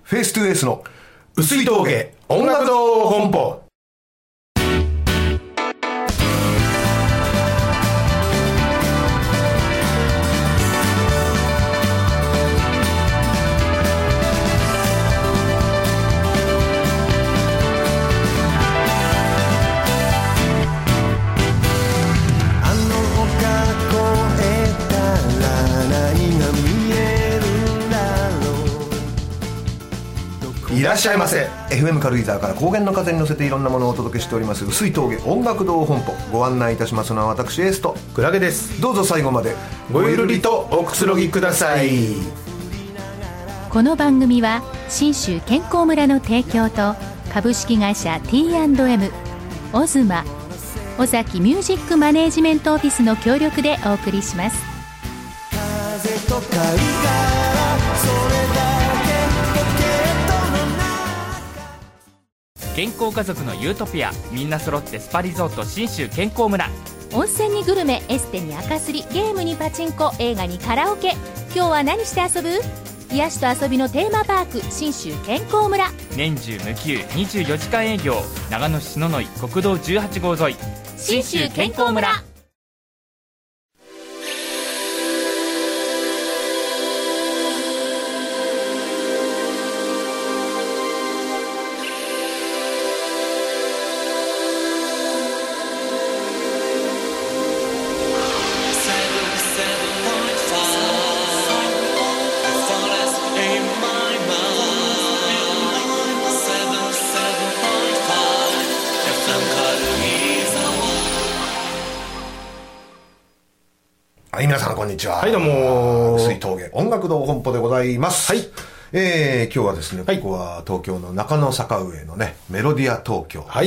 フェイストゥーエースの薄い峠音楽堂本舗。 いらっしゃいませ。 FM 軽井沢から高原の風に乗せていろんなものをお届けしております薄い峠音楽堂本舗、ご案内いたしますのは私エースとクラゲです。 どうぞ最後までごゆるりとおくつろぎください。 この番組は信州健康村の提供と株式会社 T&M、 オズマ、尾崎ミュージックマネージメントオフィスの協力でお送りします。 風と貝殻、それだけポケットの中。 健康家族のユートピア、みんな揃ってスパリゾート信州健康村。 温泉にグルメ、エステに赤すり、ゲームにパチンコ、映画にカラオケ。今日は何して遊ぶ？癒しと遊びのテーマパーク信州健康村。 年中無休24時間営業、長野市篠ノ井国道18号沿い信州健康村。 はい、皆さんこんにちは。 はい、どうも。 薄い峠音楽堂本舗でございます。 はい。 今日はですね、 はい、 ここは東京の中野坂上のねメロディア東京、 はい、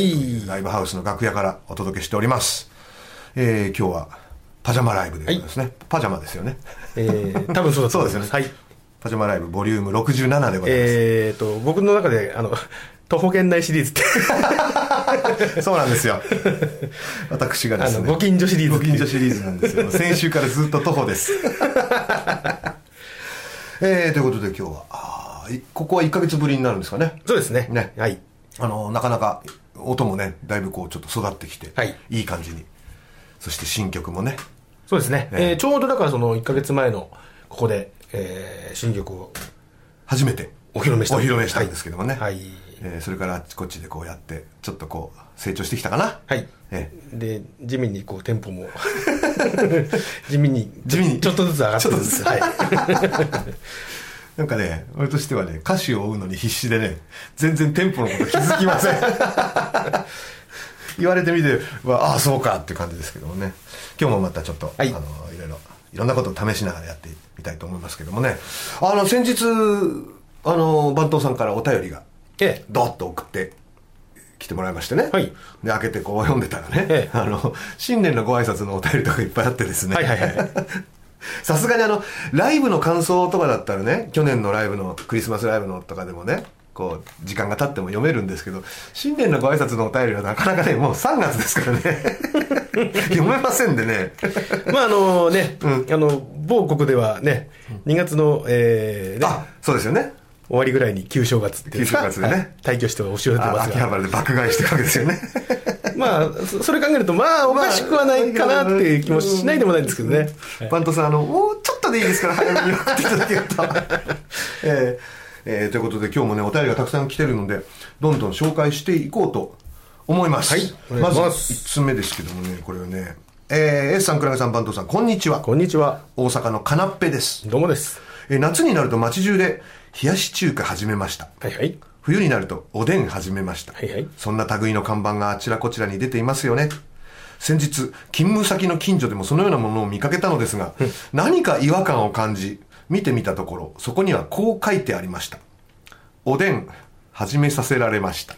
ライブハウスの楽屋からお届けしております。今日はパジャマライブでございますね、はい、パジャマですよね。 多分そうだと思います。 そうですよね。はい。パジャマライブボリューム67でございます。 僕の中で徒歩圏内シリーズってそうなんですよ。私がですね、 ご近所シリーズ、 ご近所シリーズなんですよ。先週からずっと徒歩です。ということで今日はここは1ヶ月ぶりになるんですかね。 そうですね。 ね、 はい。 なかなか音もねだいぶこうちょっと育ってきて、 はい、 いい感じに。そして新曲もね。 そうですね。ちょうどだからその1ヶ月前のここで、新曲を初めてお披露目したんですけどもね。 はい。 それからあっちこっちでこうやってちょっとこう成長してきたかな。 はい。で地味にこうテンポも地味にちょっとずつ上がってるんです。はい。 なんかね、俺としてはね、歌詞を追うのに必死でね、全然テンポのこと気づきません。言われてみては、ああそうかっていう感じですけどもね。今日もまたちょっと、はい、いろんなことを試しながらやってみたいと思いますけどもね。先日番頭さんからお便りがドッと送って来てもらいましてね、はい、で開けてこう読んでたらね、新年のご挨拶のお便りとかいっぱいあってですね、さすがにライブの感想とかだったらね、去年のライブのクリスマスライブのとかでもね、こう時間が経っても読めるんですけど、新年のご挨拶のお便りはなかなかね、もう3月ですからね読めませんでね。 まあ某国ではね、2月のそうですよね、 終わりぐらいに旧正月っていう、 旧正月でね、 退去してお正月てますが、 秋葉原で爆買いしてるわけですよね。 まあそれ考えるとまあおかしくはないかなっていう気もしないでもないんですけどね。 バントさんもうちょっとでいいですから早めに送っていただけるとということで今日もねお便りがたくさん来てるのでどんどん紹介していこうと思います。はい、まず1つ目ですけどもね、これをね、S さん、クラゲさん、バントさん、こんにちは。 こんにちは。 大阪のかなっぺです。 どうもです。 夏になると街中で冷やし中華始めました。 はいはい。 冬になるとおでん始めました。はいはい。そんな類の看板があちらこちらに出ていますよね。先日勤務先の近所でもそのようなものを見かけたのですが、何か違和感を感じ見てみたところ、そこにはこう書いてありました。おでん始めさせられました。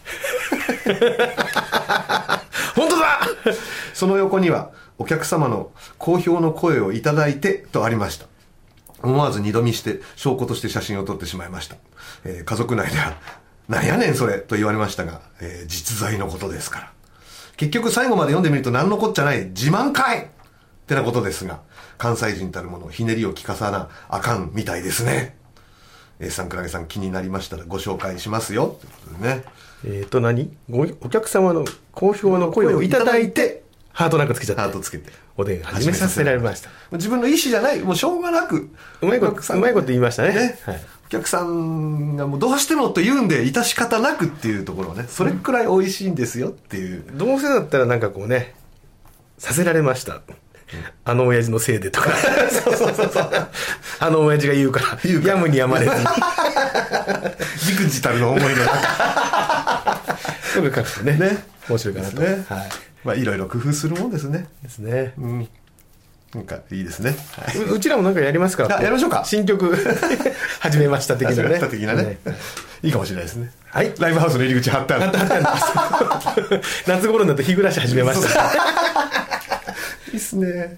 本当だ。 その横にはお客様の好評の声をいただいてとありました。思わず二度見して証拠として写真を撮ってしまいました。家族内ではなんやねんそれと言われましたが、実在のことですから。結局最後まで読んでみると何のこっちゃない自慢かいってなことですが、関西人たるものひねりを聞かさなあかんみたいですね。 S さん、クラゲさん気になりましたらご紹介しますよということでね。 お客様の好評の声をいただいて、ハートなんかつけちゃって。 ハートつけて。 おでん始めさせられました。 自分の意思じゃない、もうしょうがなく。 うまいこと言いましたね。 はい、お客さんがもうどうしてもと言うんで、致し方なくっていうところをね、それくらい美味しいんですよっていう。 どうせだったらなんかこうね、させられました。あの親父のせいでとか。そうあの親父が言うから、やむにやまれずに。 じくじたるの思いの中。 よく書くとね、面白いかなと。 ね、はい。まあいろいろ工夫するもんですね。 ですね。 うん。なんかいいですね。 うちらもなんかやりますか。 やりましょうか。 新曲始めました的なね。 的なね。いいかもしれないですね。 はい。 ライブハウスの入り口貼ってある。 夏頃になって日暮らし始めました。 いいっすね。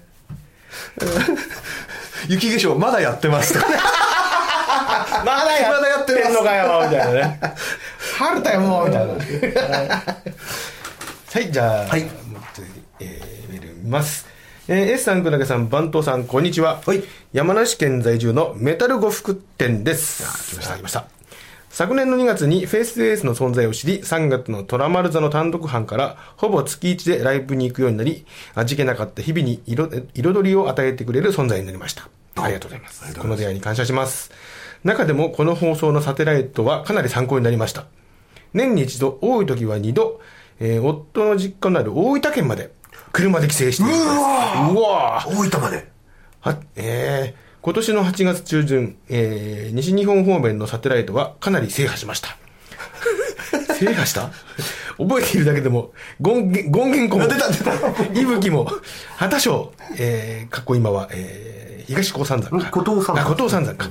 雪化粧まだやってますとか。 まだやってんのかよみたいなね。春だよもうみたいな。はい、じゃあ、はい、メール見ます。S さん、くらげさん、番頭さん、こんにちは。はい、山梨県在住のメタル呉服店です。来ました。昨年の2月にフェイスエースの存在を知り、3月のトラマル座の単独班からほぼ月1でライブに行くようになり、味気なかった日々に彩りを与えてくれる存在になりました。ありがとうございます。この出会いに感謝します。中でもこの放送のサテライトはかなり参考になりました。年に一度、多い時は2度、夫の実家のある大分県まで車で帰省しているんです。うわ大分まで。 今年の8月中旬、西日本方面のサテライトはかなり制覇しました。制覇した覚えているだけでも、権現湖も、伊吹も、畑庄、かっこ今は、東高山山か。 古東山山か。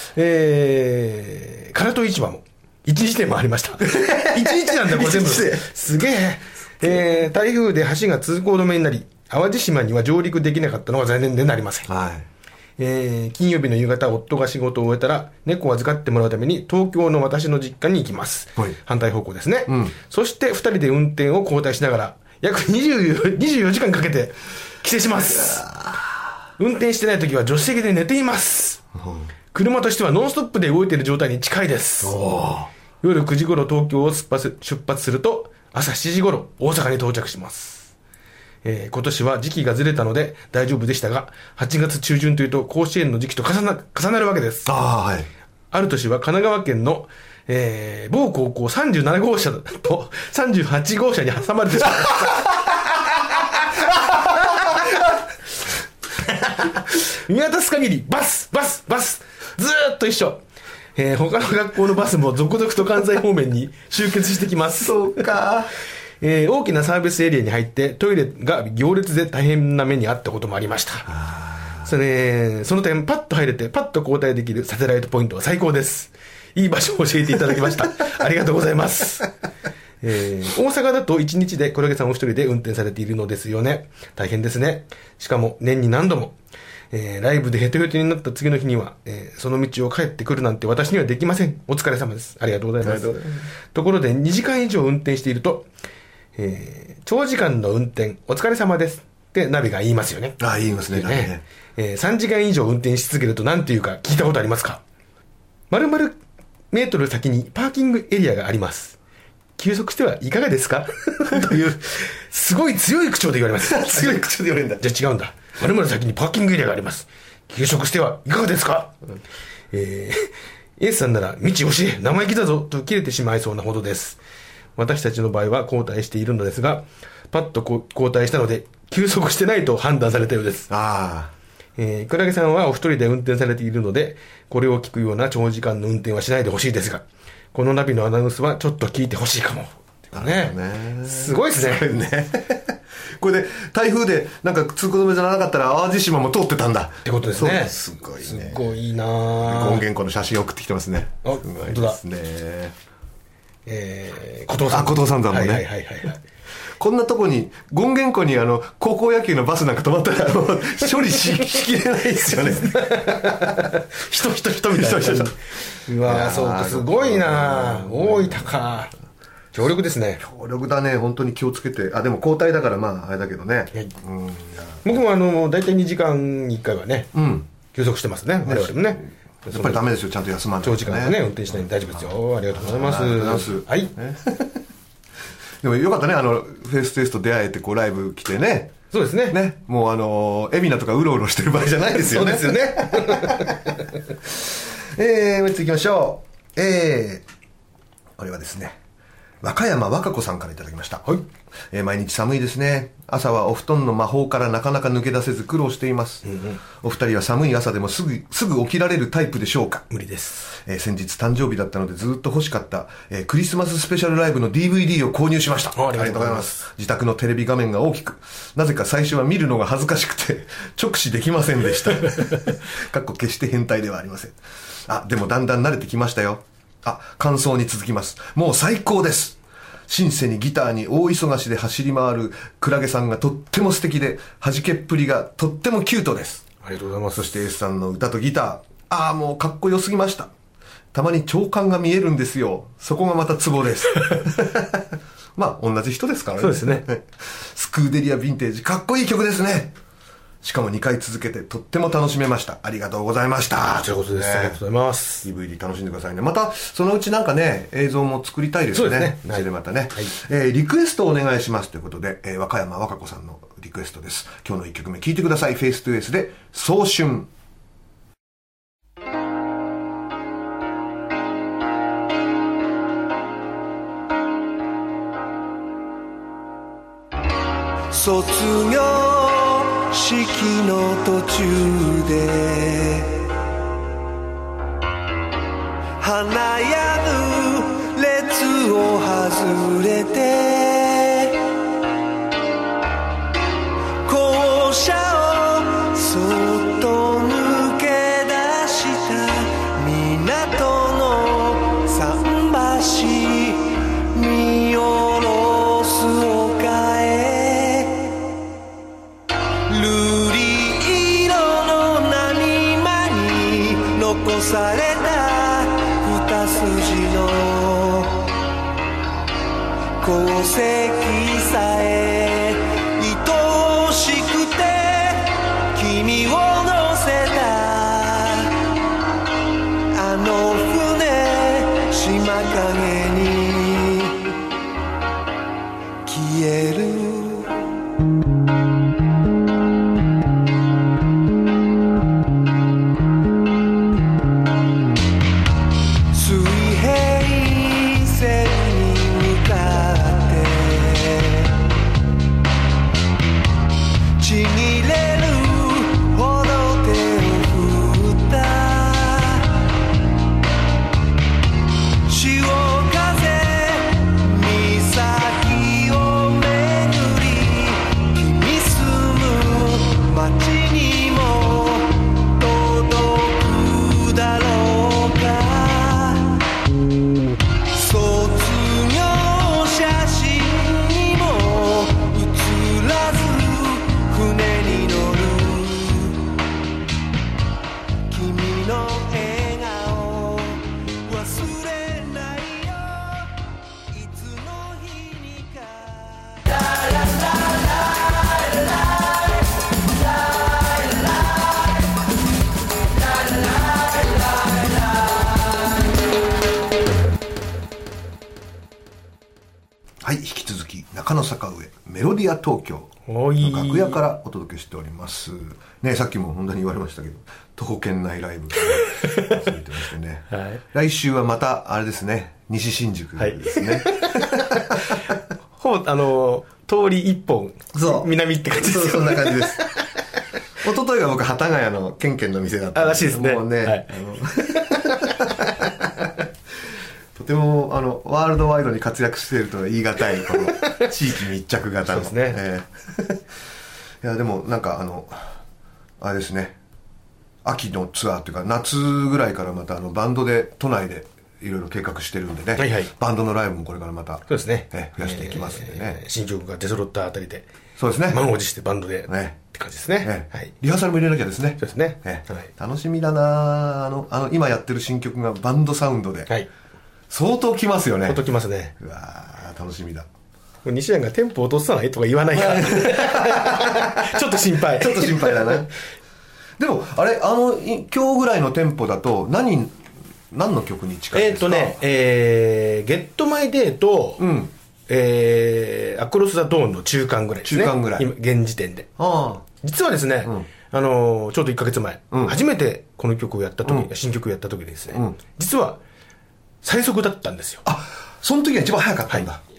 唐戸市場も、一日でもありました。一日なんだ、これ全部。すげえ。台風で橋が通行止めになり、淡路島には上陸できなかったのが残念でなりません。はい。金曜日の夕方、夫が仕事を終えたら、猫を預かってもらうために、東京の私の実家に行きます。はい、反対方向ですね。うん、そして、二人で運転を交代しながら、約24時間かけて、帰省します。運転してない時は助手席で寝ています。車としてはノンストップで動いている状態に近いです。夜9時頃東京を出発すると、朝7時頃大阪に到着します。今年は時期がずれたので大丈夫でしたが、8月中旬というと甲子園の時期と重なるわけです。はい、ある年は神奈川県の、某高校37号車と38号車に挟まれてしまいました。見渡す限りバスずーっと一緒。他の学校のバスも続々と関西方面に集結してきます。 そうか。 大きなサービスエリアに入ってトイレが行列で大変な目にあったこともありました。その点パッと入れてパッと交代できるサテライトポイントは最高です。いい場所を教えていただきました。ありがとうございます。大阪だと1日で黒毛さんお一人で運転されているのですよね。大変ですね。しかも年に何度も。ライブでヘトヘトになった次の日には、その道を帰ってくるなんて私にはできません。お疲れ様です。ありがとうございます。ところで2時間以上運転していると、長時間の運転お疲れ様ですってナビが言いますよね。 言いますね。 3時間以上運転し続けると何ていうか聞いたことありますか。〇〇メートル先にパーキングエリアがあります。休息してはいかがですかというすごい強い口調で言われます。 強い口調で言われるんだ。 じゃあ違うんだ。〇〇先にパーキングエリアがあります。休息してはいかがですか。エースさんなら道教え生意気だぞと切れてしまいそうなほどです。私たちの場合は交代しているのですが、パッと交代したので休息してないと判断されたようです。クラゲさんはお一人で運転されているので、これを聞くような長時間の運転はしないでほしいですが、このナビのアナウンスはちょっと聞いてほしいかも。すごいですね。 これで台風でなんか通行止めじゃなかったら淡路島も通ってたんだってことですね。 すごいね。 すごいな。 権現湖の写真送ってきてますね。 本当だ。古東山山もね。こんなとこに権現湖に高校野球のバスなんか止まったら処理しきれないですよね。 人みたいな。うわー、そうか、すごいな。大分か。強力ですね。 強力だね。本当に気をつけて。でも交代だからあれだけどね。 僕も大体2時間に1回はね、休息してますね。我々もね。 やっぱりダメですよ、ちゃんと休まないと、 長時間ね運転しないんで大丈夫ですよ。ありがとうございます。はい。 でもよかったね、フェイステスト出会えてこうライブ来てね。 そうですね。 もう海老名とかうろうろしてる場合じゃないですよね。 そうですよね。もう一つ行きましょう。これはですね、和歌山和歌子さんからいただきました。 はい。 毎日寒いですね。朝はお布団の魔法からなかなか抜け出せず苦労しています。お二人は寒い朝でもすぐ起きられるタイプでしょうか？ 無理です。 先日誕生日だったのでずっと欲しかった、クリスマススペシャルライブの DVD を購入しました。 ありがとうございます。 自宅のテレビ画面が大きく、なぜか最初は見るのが恥ずかしくて直視できませんでした。かっこ決して変態ではありません。でもだんだん慣れてきましたよ。感想に続きます。もう最高です。シンセにギターに大忙しで走り回るクラゲさんがとっても素敵で、弾けっぷりがとってもキュートです。 ありがとうございます。 そして S さんの歌とギター、もうかっこよすぎました。たまに長官が見えるんですよ。そこがまたツボです。同じ人ですからね。 そうですね。 スクーデリアヴィンテージ、かっこいい曲ですね。しかも2回続けてとっても楽しめました。ありがとうございました。 こちらこそです。ありがとうございます。 DVD 楽しんでくださいね。またそのうちなんかね、映像も作りたいですよね。 そうですね。 それでまたね、リクエストをお願いしますということで、和歌山和歌子さんのリクエストです。今日の1曲目聴いてください。フェイストゥエースで早春。 卒業式の途中で華やぐ列を外れて校舎をそっと抜け出した港の桟橋見下ろす丘へ瑠璃色の波間に残された二筋の功績さえ愛しくて君を乗せたあの船島影に消える中野坂上メロディア東京の楽屋からお届けしておりますね。さっきも本当に言われましたけど徒歩圏内ライブが続いてましてね、はい、来週はまたあれですね、西新宿ですね、 ほぼ通り一本南って感じですよ。 そんな感じです。一昨日が僕幡ヶ谷のケンケンの店だったんでらしいですね。 もうね、はい、とてもワールドワイドに活躍しているとは言い難いこの地域密着型のそうですね、 いやでもなんかあれですね、秋のツアーというか夏ぐらいからまたバンドで都内でいろいろ計画してるんでね、はいはい、バンドのライブもこれからまたそうですね、 増やしていきますんでね、 新曲が出揃ったあたりでそうですね、 満を持してバンドで、って感じですね、 はい、リハーサルも入れなきゃですね。 そうですね、 はい、楽しみだな。今やってる新曲がバンドサウンドで、はい、相当きますよね。 相当きますね。 うわ楽しみだ。 西谷がテンポ落とさないとか言わないからちょっと心配ちょっと心配だな。 でもあれ今日ぐらいのテンポだと何の曲に近いですか？ ゲットマイデーと、アクロス・ザ・ドーンの中間ぐらいですね。 中間ぐらい。 今現時点で。実はですね、ちょうど1ヶ月前、初めてこの曲をやった時、新曲をやった時ですね、実は最速だったんですよ。 その時が一番早かったんだ。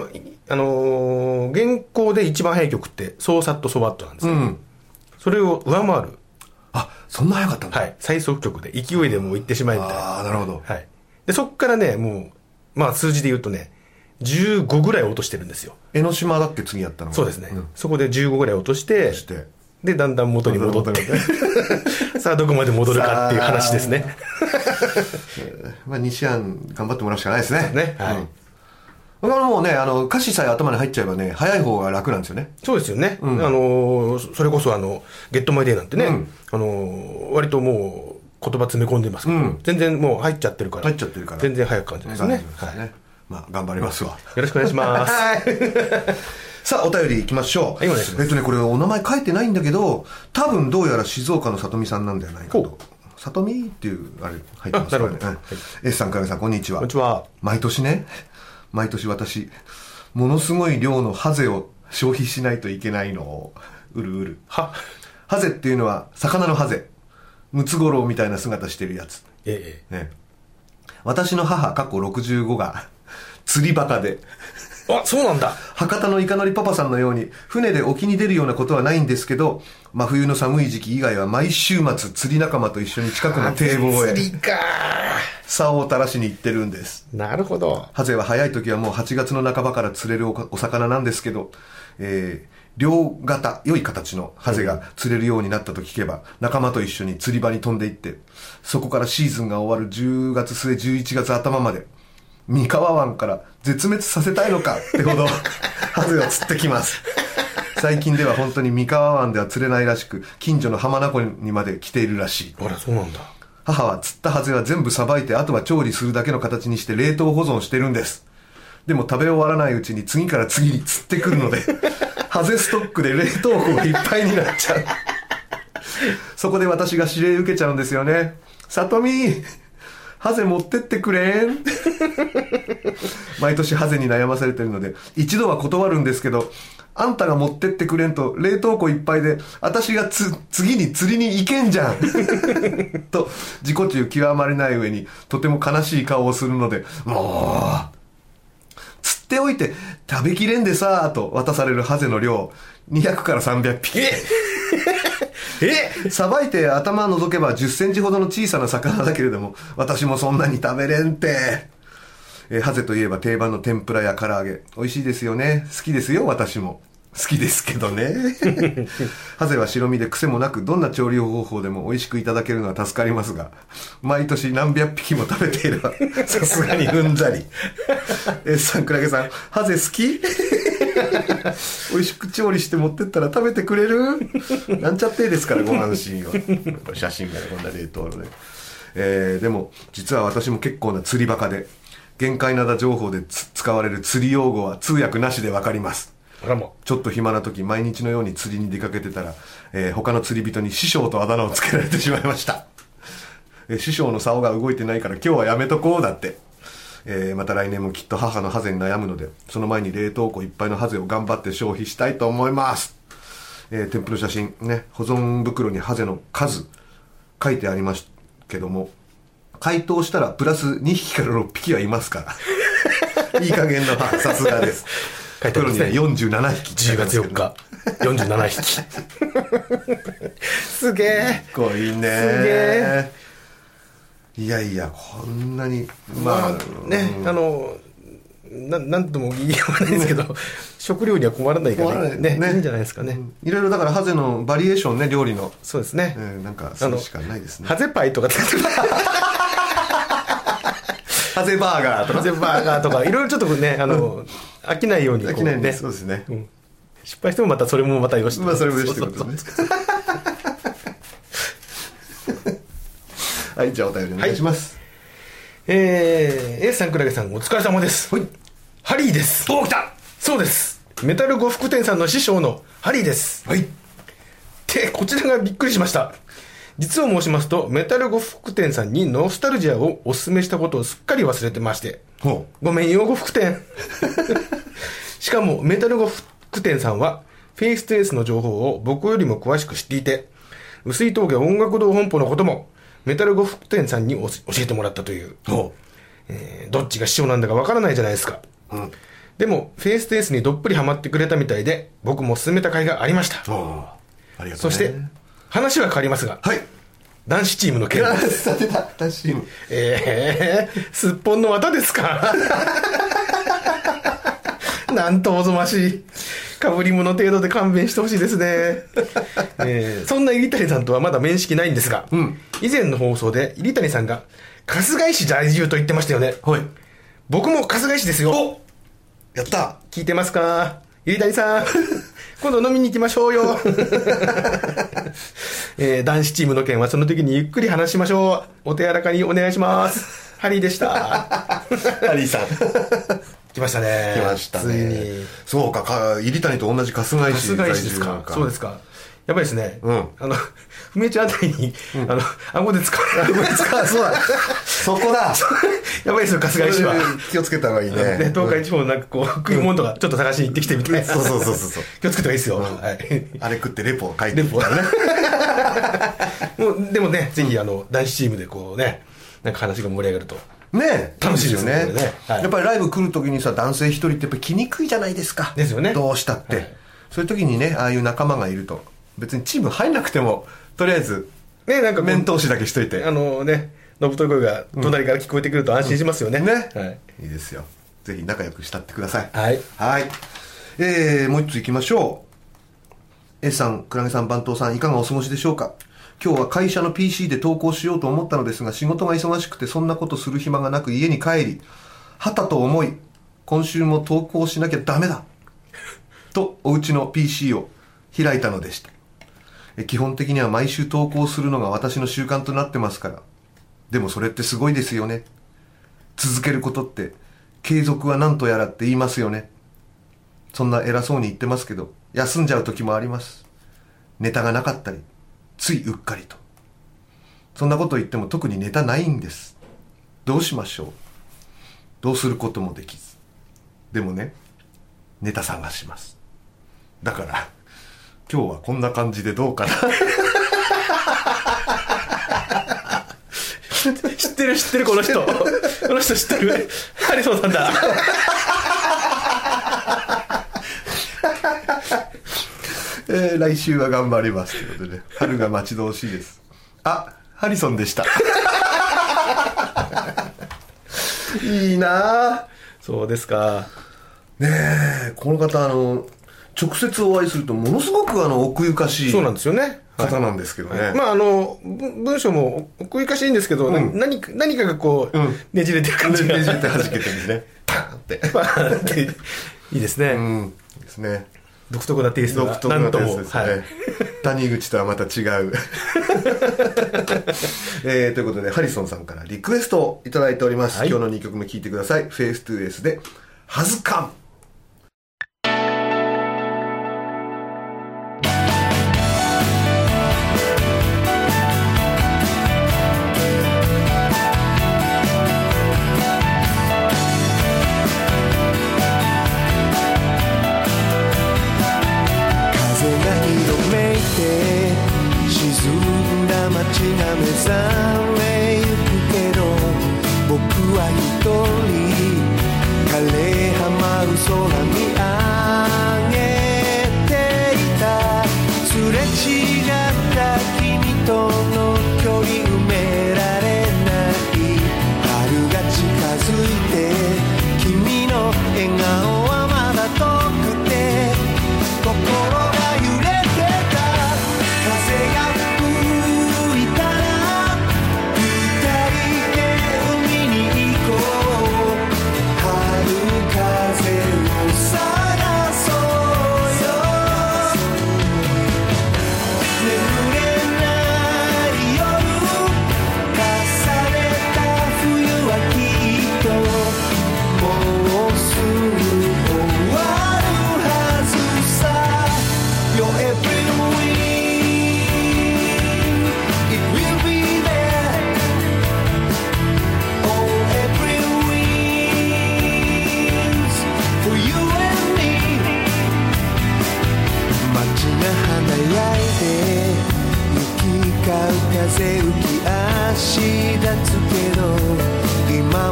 現行で一番早い曲ってソーサット・ソバットなんですけど、それを上回る。 そんな早かったんだ。 はい。最速曲で勢いでもう行ってしまえみたいな。 なるほど。 はい。で、そっからね、もう、数字で言うとね、15ぐらい落としてるんですよ。 江ノ島だっけ次やったの？ そうですね。そこで15ぐらい落として、で、だんだん元に戻って、さあどこまで戻るかっていう話ですね。 西安頑張ってもらうしかないですね。 ね。はい。 だからもうね、歌詞さえ頭に入っちゃえばね、早い方が楽なんですよね。 そうですよね。それこそゲットマイデーなんてね、割ともう言葉詰め込んでますけど、全然もう入っちゃってるから、全然早く感じますね。 頑張りますわ。 よろしくお願いします。 さあ、お便り行きましょう。これお名前書いてないんだけど、多分どうやら静岡の里見さんなんではないかと。里見っていう、あれ、入ってますからね。S さん、かげさん、こんにちは。 こんにちは。 毎年私、ものすごい量のハゼを消費しないといけないのを、ハゼっていうのは、魚のハゼ。ムツゴロウみたいな姿してるやつ。私の母、65が、釣りバカで。 そうなんだ。 博多のイカのりパパさんのように、船で沖に出るようなことはないんですけど、真冬の寒い時期以外は毎週末釣り仲間と一緒に近くの堤防へ。 釣りか。 竿を垂らしに行ってるんです。 なるほど。 ハゼは早い時はもう8月の半ばから釣れるお魚なんですけど、両型、良い形のハゼが釣れるようになったと聞けば、仲間と一緒に釣り場に飛んで行って、そこからシーズンが終わる10月末11月頭まで、三河湾から絶滅させたいのかってほどハゼを釣ってきます。最近では本当に三河湾では釣れないらしく、近所の浜名湖にまで来ているらしい。 そうなんだ。 母は釣ったハゼは全部さばいて、あとは調理するだけの形にして冷凍保存してるんです。でも食べ終わらないうちに次から次に釣ってくるのでハゼストックで冷凍庫がいっぱいになっちゃう。そこで私が指令受けちゃうんですよね。里見、ハゼ持ってってくれん。毎年ハゼに悩まされてるので、一度は断るんですけど、あんたが持ってってくれんと冷凍庫いっぱいで、私が次に釣りに行けんじゃんと自己中極まれない上にとても悲しい顔をするので、もう釣っておいて食べきれんでさーと渡されるハゼの量200から300匹。さばいて頭覗けば10センチほどの小さな魚だけれども、私もそんなに食べれんって。ハゼといえば定番の天ぷらや唐揚げ。美味しいですよね。好きですよ、私も。好きですけどね。ハゼは白身で癖もなく、どんな調理方法でも美味しくいただけるのは助かりますが、毎年何百匹も食べていれば、さすがにうんざり。さんくらげさん、ハゼ好き？美味しく調理して持ってったら食べてくれる？なんちゃってですから、ご安心は。写真がね、こんな冷凍のね。でも、実は私も結構な釣りバカで、限界灘情報で使われる釣り用語は通訳なしでわかります。ちょっと暇な時、毎日のように釣りに出かけてたら、他の釣り人に師匠とあだ名をつけられてしまいました。師匠の竿が動いてないから今日はやめとこうだって。また来年もきっと母のハゼに悩むので、その前に冷凍庫いっぱいのハゼを頑張って消費したいと思います。添付の写真ね、保存袋にハゼの数書いてありますけども、解凍したらプラス2匹から6匹はいますからいい加減の母、さすがです。 書いてありますね。 47匹。 10月4日47匹。すげえ。 すごいね。すげえ。いやいや、こんなにまあね、なんとも言いようがないですけど食料には困らないからね、いいんじゃないですかね。 いろいろだからハゼのバリエーションね、料理の。 そうですね。 なんかそれしかないですね。 ハゼパイとかハゼバーガーとか、 ハゼバーガーとかいろいろちょっとね、飽きないように飽きないね。そうですね。 失敗してもまたそれもまたよし。 まあそれもよしってことですね。はい、じゃあお便りお願いします。 A さん、くらげさん、お疲れ様です。ハリーです。 来た。 そうです。メタル呉服店さんの師匠のハリーです。 はい。 で、こちらがびっくりしました。 実を申しますと、メタル呉服店さんにノスタルジアをお勧めしたことをすっかり忘れてまして。ごめんよ、呉服店。しかも、メタル呉服店さんは、フェイストゥエースの情報を僕よりも詳しく知っていて、碓井峠音楽堂本舗のことも、メタル呉服店さんに教えてもらったという。どっちが師匠なんだかわからないじゃないですか。でも、フェイストゥエースにどっぷりハマってくれたみたいで、僕も勧めた甲斐がありました。 ありがとうね。 そして、話は変わりますが、 はい。 男子チームの件です。 男子チーム。 すっぽんの綿ですか。なんとおぞましい。かぶり物程度で勘弁してほしいですね。そんな入谷さんとはまだ面識ないんですが、以前の放送で入谷さんが春日井市在住と言ってましたよね。 はい。 僕も春日井市ですよ。 お、やった。 聞いてますか、入谷さん。今度飲みに行きましょうよ。男子チームの件はその時にゆっくり話しましょう。お手柔らかにお願いします。ハリーでした。 ハリーさん。 来ましたね。 来ましたね。 ついに。 そうか、入谷と同じ春日井市。 春日井市ですか。そうですか。やっぱりですね、ふめちゃんあたりに、顎で使う。 そうだ。そこだ。 やっぱりその春日井市は。 気をつけた方がいいね。 東海地方なんかこう、食い物とかちょっと探しに行ってきてみたいな。 そう。 気をつけた方がいいですよ。 あれ食ってレポを書いて。レポね。 でもね、ぜひ男子チームでこうね、なんか話が盛り上がると。 ね、 楽しいですよね。 やっぱりライブ来るときにさ、男性一人ってやっぱ来にくいじゃないですか。 ですよね。 どうしたって。そういう時にね、ああいう仲間がいると、別にチーム入んなくても、とりあえず、 ね、なんか面通しだけしといて。 ね、のぶとい声が隣から聞こえてくると安心しますよね。 いいですよ。ぜひ仲良くしたってください。 はい。 もう一つ行きましょう。S さん、クラゲさん、番頭さん、いかがお過ごしでしょうか。今日は会社の PC で投稿しようと思ったのですが、仕事が忙しくてそんなことする暇がなく家に帰り、はたと思い、今週も投稿しなきゃダメだとお家の PC を開いたのでした。基本的には毎週投稿するのが私の習慣となってますから。でもそれってすごいですよね。続けることって継続は何とやらって言いますよね。そんな偉そうに言ってますけど、休んじゃう時もあります。ネタがなかったり、ついうっかりと。そんなこと言っても特にネタないんです。どうしましょう。どうすることもできず。でもね、ネタ探します。だから今日はこんな感じでどうかな。 知ってるこの人。この人知ってる。ハリソンさんだ。 来週は頑張りますということで、春が待ち遠しいです。あ、ハリソンでした。いいな。 そうですか。 ねえ、この方直接お会いするとものすごく奥ゆかしい。 そうなんですよね。 方なんですけどね。 まあ文章も奥ゆかしいんですけど、何かがこう、ねじれてる感じが。 ねじれて弾けてるんですね。パーンって。 パーンって。いいですね。 いいですね。 独特なテイストが。 独特なテイストですね。谷口とはまた違う。ということで、ハリソンさんからリクエストをいただいております。今日の2曲目聴いてください。フェイストゥエースで、はずかん。 重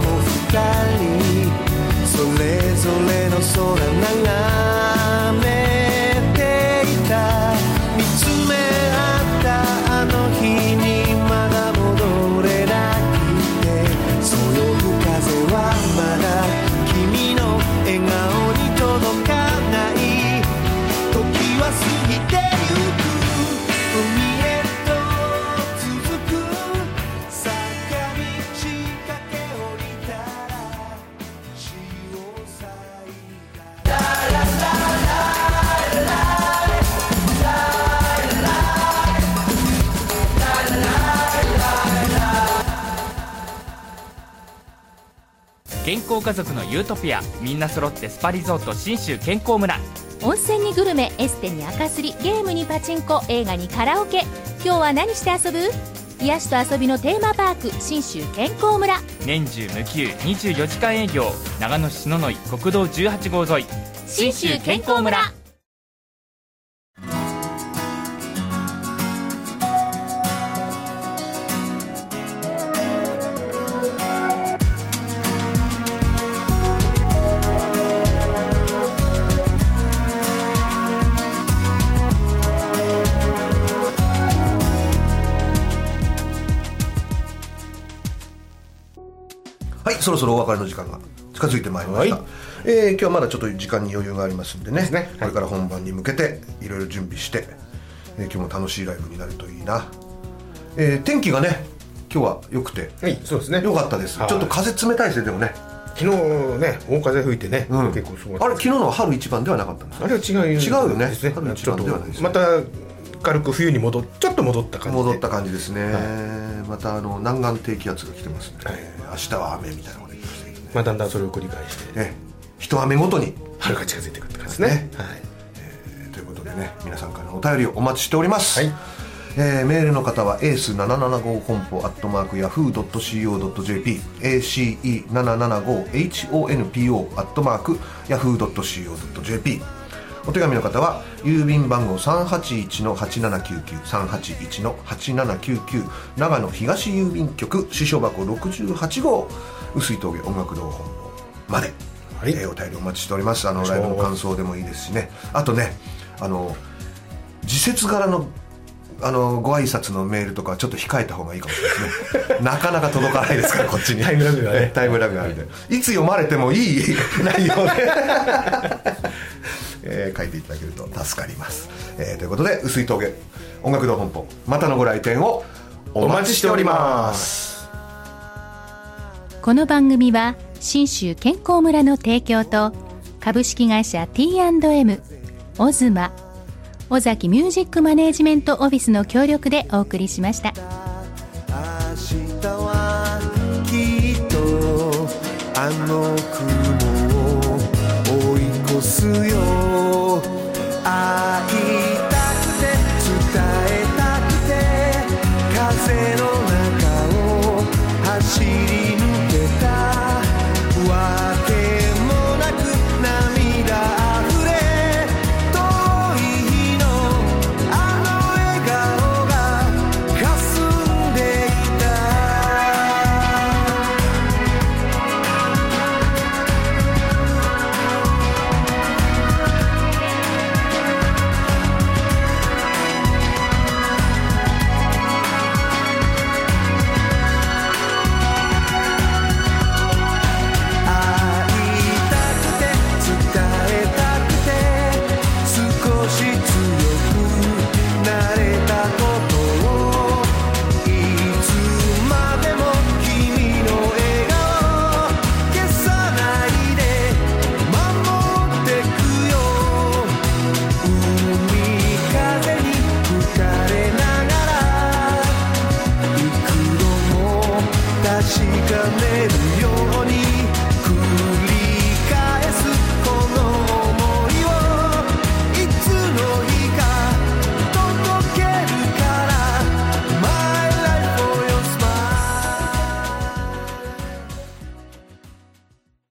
も二人それぞれの空眺めていた見つめ合ったあの日にまだ戻れなくてそよぐ風はまだ君の笑顔に届かない時は過ぎてゆく海へと続く坂道駆け下りたら潮騒いだ健康家族のユートピア、みんな揃ってスパリゾート信州健康村。 温泉にグルメ、エステに赤すり、ゲームにパチンコ、映画にカラオケ。今日は何して遊ぶ？癒しと遊びのテーマパーク、信州健康村。 年中無休24時間営業、長野市篠ノ井国道18号沿い、信州健康村。 はい、そろそろお別れの時間が近づいてまいりました、 はい。 今日はまだちょっと時間に余裕がありますんでね、 ですねはいこれから本番に向けていろいろ準備して、今日も楽しいライブになるといいな。天気がね今日は良くてはい、そうですね。 良かったです。 はいちょっと風冷たいですね。でもね、 昨日ね、大風吹いてね、 うん結構すごかった。 あれ昨日の春一番ではなかったんですか？ あれは違う違うよねですね。 春一ちょっと番ではないですねまた軽く冬にちょっと戻った感じで。 戻った感じですね、 はまた南岸低気圧が来てますんで、 はい明日は雨みたいなこと言ってましたけどね、 まあだんだんそれを繰り返してね一雨ごとに、 春が近づいてくるって感じですね。はい。 ということでね、皆さんからのお便りをお待ちしております、 はい。 メールの方は ACE775 本舗yahoo.co.jp ACE775honpo yahoo.co.jp お手紙の方は郵便番号 381-8799 381-8799 長野東郵便局支所箱68号碓峠音楽堂本舗まで、 はいお便りお待ちしております。ライブの感想でもいいですしね、あとね時節柄のご挨拶のメールとかちょっと控えた方がいいかもしれないですねなかなか届かないですからこっちにタイムラグがねタイムラグがあるんで、いつ読まれてもいい内容で書いていただけると助かります、ということで碓峠音楽堂本舗またのご来店をお待ちしております。 この番組は信州健康村の提供と株式会社 T&M オズマ尾崎ミュージックマネージメントオフィスの協力でお送りしました。 明日はきっとあの雲を追い越すよ会いたくて伝えたくて風の中を走り